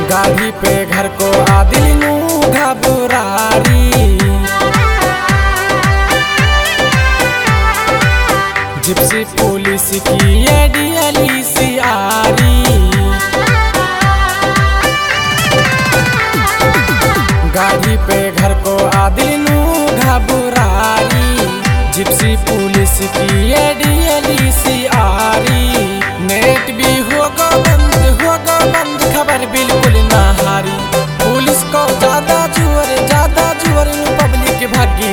गाड़ी पे घर को आदिल नू घबरारी। जिप्सी पुलिस की ADLCRE। गाड़ी पे घर को आदिल नू घबरारी। जिप्सी पुलिस की ADLCRE। नेट भी होगा बंद खबर बिल्कुल ना हारी। पुलिस को ज्यादा जुअर नु पब्लिक भागी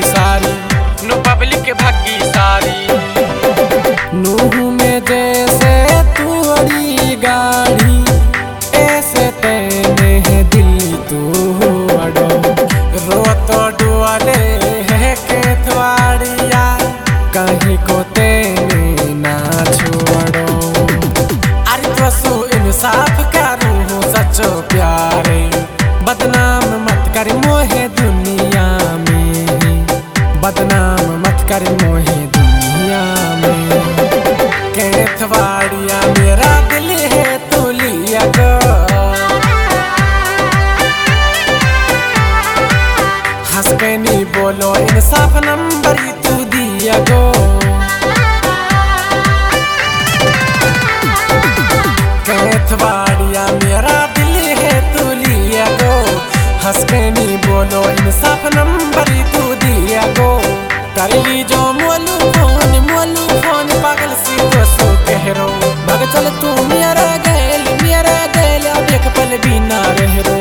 सारी नूह में जैसे तुअड़ी गाड़ी ऐसे तेने है दिल तू अड़ो। रो तो डुआले है के थवाड़िया कहीं को तेने ना छोड़ो। अरे तो इंसाफ करूँ सच्चो प्यारे। बदनाम मत कर मोहे दुनिया में। बदनाम मत कर मोहे दुनिया में। केथवाड़िया मेरा दिल है तू लिया गो। हंस के नहीं बोलो इंसाफ नंबर तू दिया गो। केथवाड़िया मेरा दिल है तू लिया गो। हंस के नहीं बोलो इंसाफ नंबर तू दिया गो। कर ली जो मोलू फोन पागल सी तो सो कह रो। मग चल तू मेरा गैल अब एक पल भी ना रह रो।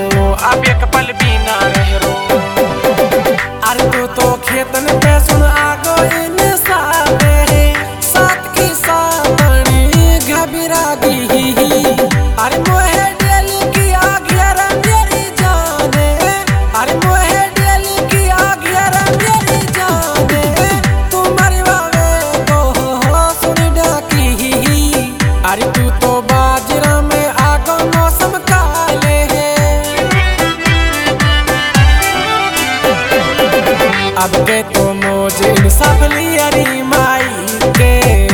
अरे तू तो खेतन पे सुन आगो इंसाफ है। साथ की सावनी घबरा दी। अरे मोहे दिल की आग मेरी जाने। अरे मोहे दिल की आग मेरी जाने। तू मरवावे को सुन डाकी। अरे तू तो बाजरा में आगो मौसम काले है। अब के तो मोज इंसाफ लियरी माई के।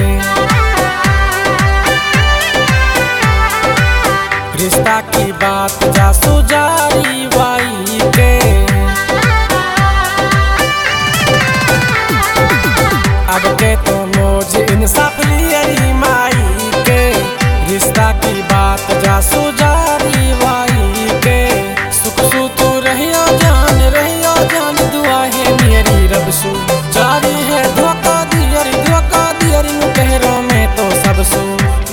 रिश्ता की बात जासू जारी वाई के। अब के तो मोज इंसाफ लियरी माई के। रिश्ता की बात जासू जारी वाई के। सुख सू तू रहियो जान दुआ है मेरी रब सू। जारी है धोखा दियरी नु कहरों में तो सब सू।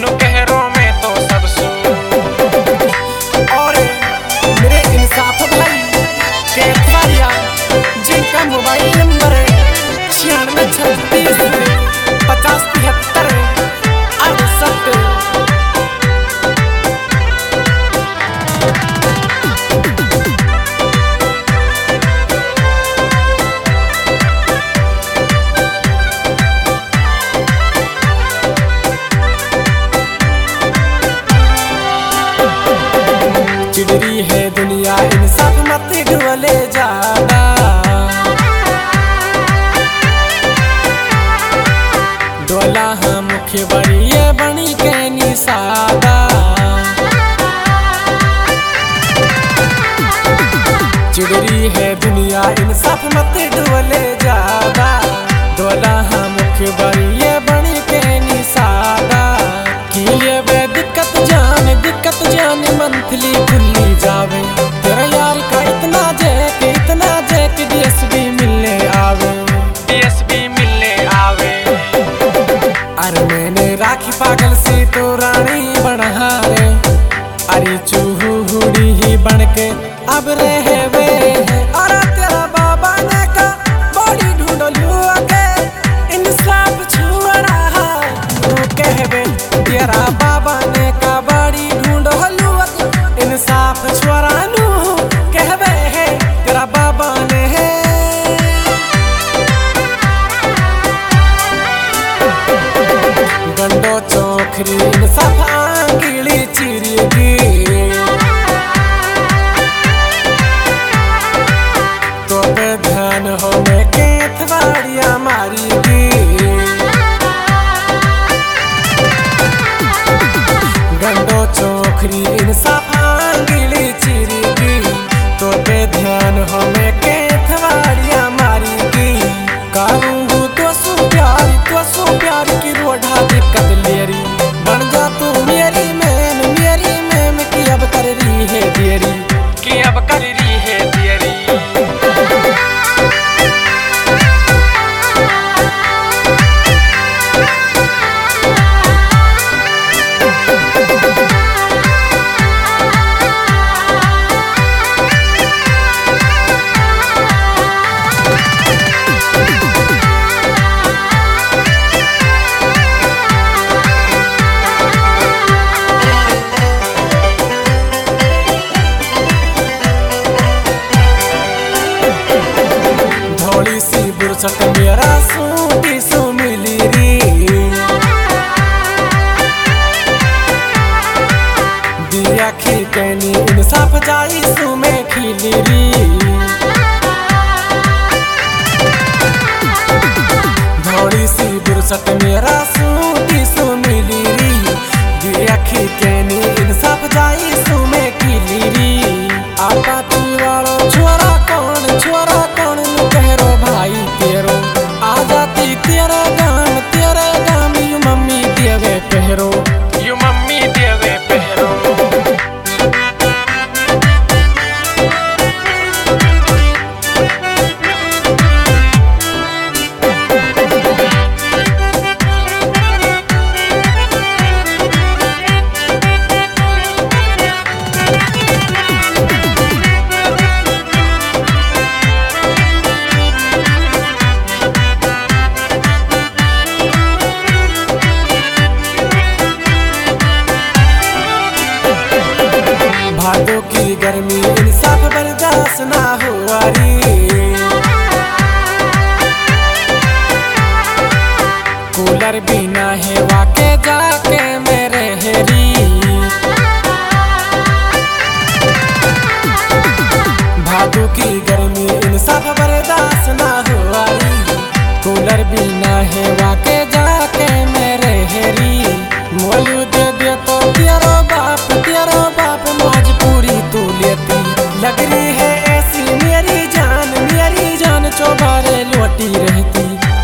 और मेरे इंसाफ भाई केथवाड़िया जिनका मोबाइल नंबर 9636507368। चिड़री है दुनिया इंसाफ मत ढुले जाना। डोला हम मुख्य बड़िए बनी के निसादा। चिड़री है दुनिया इंसाफ मत ढुले जाना। डोला हम मुख्य बड़िए बनी के निसादा। किए वे दिक्कत जान मंथली खुली जावे। तेरा यार का इतना जैक DSP मिलने आवे। अरे मैंने राखी पागल सी तो रानी बना रे। अरे चूहू हुड़ी ही बन के अब रहे वे। अरे तेरा बाबा ने का बॉडी ढूंढ लियो के इंसाफ छुआ रहा कहवे। तेरा बाबा ने का बॉडी ढूंढ लियो इंसाफ छुआरानू कहवे है। तेरा बाबा ने है। गंडो चौखरी इंसाफ आंगली चिरिएगी। इंसाफ जाई सु में खिलरी धोड़ी सी बुरसट मेरा सूटी सु मिली अखी केनी इंसाफ जाई सु में खिलरी आपा वालो छोरा कौन कहरो भाई तेरो आ जाती तेरे गाम यू मम्मी देवे पहरो यू मम्मी देवे पहरो भादों की गर्मी इंसाफ बर्दाश्त ना हुआ री कूलर भी ना है वाके जाके मेरे हेरी भादों की गर्मी इंसाफ बर्दाश्त ना हुआ री कूलर भी ना है वाके जाके मेरे हेरी मोलू दे दे तो तेरो बाप मौज पूरी तू लेती लग रही है ऐसी मेरी जान चौबारे लौटी रहती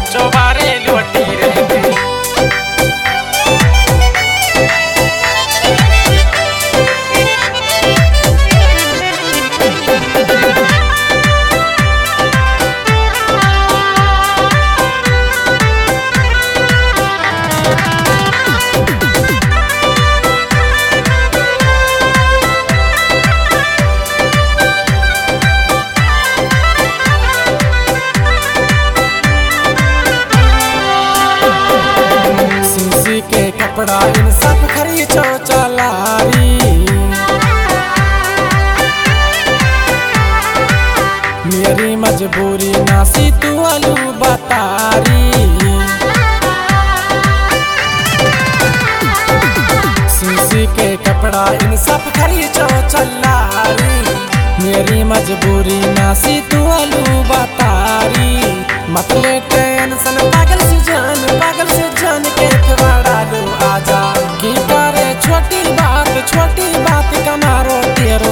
कपड़ा इंसाफ खरीचो चलारी मेरी मजबूरी नासी तू अलू बतारी सीसी के कपड़ा इंसाफ खरीचो चलारी मेरी मजबूरी नासी तू अलू बतारी मतलब टेंशन पागल से जान के खवाड़ा लो आजा की करे छोटी बात कमारो तेरो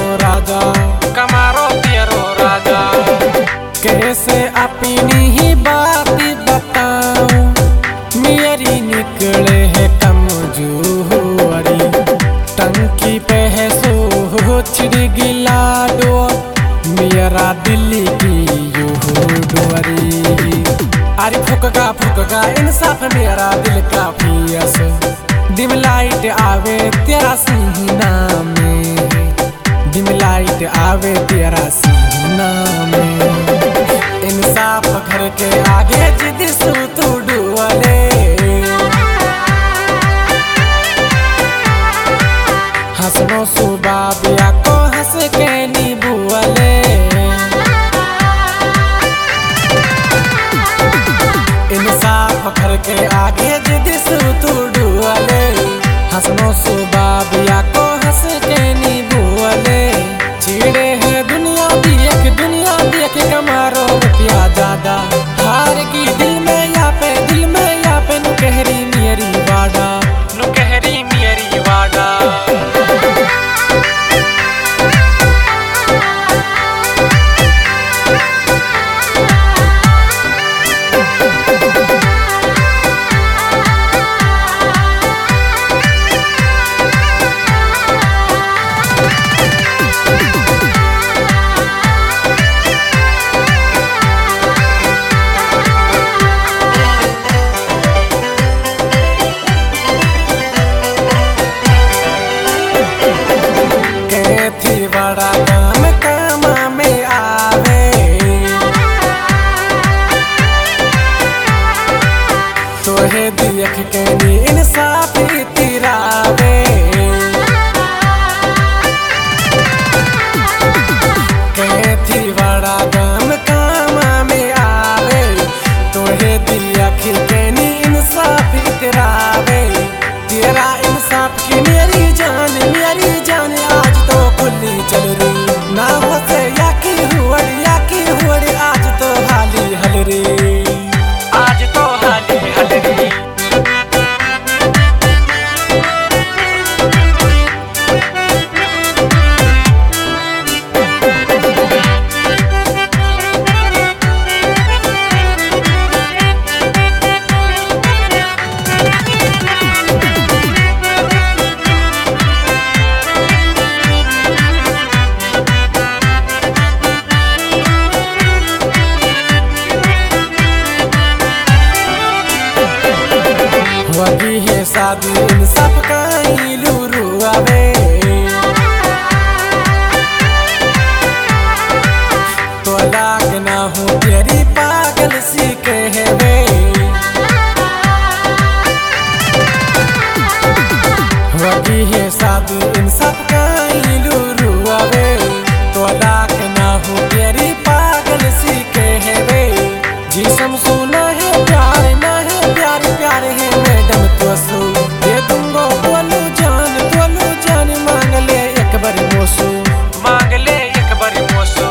राजा कैसे अपनी ही बात बताऊं मेरी निकले है कमजोरी टंकी पे है सो छिड़ गिला दो मेरा दिल की यू डोरी अरे फुकगा इंसाफ मेरा दिल का पियस डिम लाइट आवे तेरा सीना में डिम लाइट आवे तेरा सीना में इंसाफ घर के आगे जिद सु तू डुअले हंसनो सुबाबिया को हंस के नी बुअले इंसाफ घर के आगे जिद सु तू डुअले हंसनो सुबाबिया को हंस के नी बुअले चिड़े है दुनिया चल रे ना होसे या की हुड़ आज तो हाली हल रे आज तो हाली हल रे वही है शादी इन सब का लूरू आवे तो लाग ना हो तेरी पागल सी कहवे वही है शादी इन सब का लूरू आवे तो लाग ना हो तेरी पागल सी कहवे जी समझना है प्यार ना है प्यार है मैडम तो सो दे दूंगो बोलू जान मांग ले एक बार मोसू मांग ले एक बार मोसू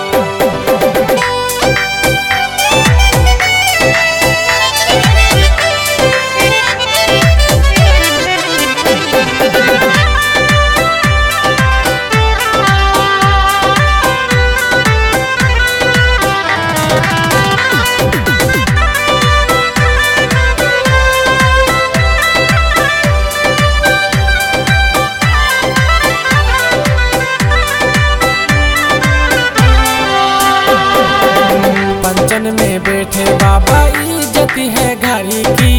पंचन में बैठे बाबा इज्जत है घर की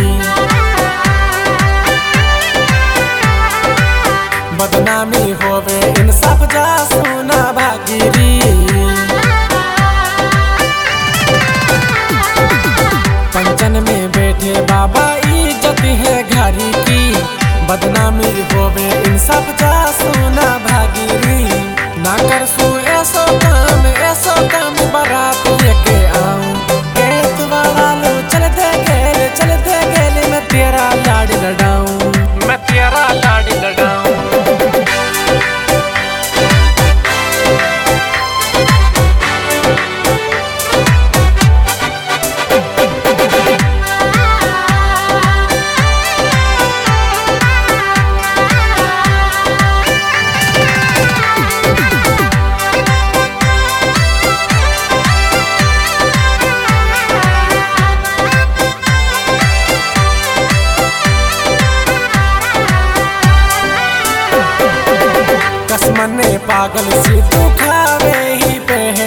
बदनामी होवे इन सब जा सोना भागीरी पंचन में बैठे बाबा इज्जत है घर की बदनामी होवे इन सब जा सोना भागीरी ना कर सो ऐसो काम बारात लेके आऊं खेत वाला लो चल दे गेले मैं तेरा लाड लड़ाऊं मैं तेरा लाड लड़ाऊं कसमने पागल सी तू खावे ही पे है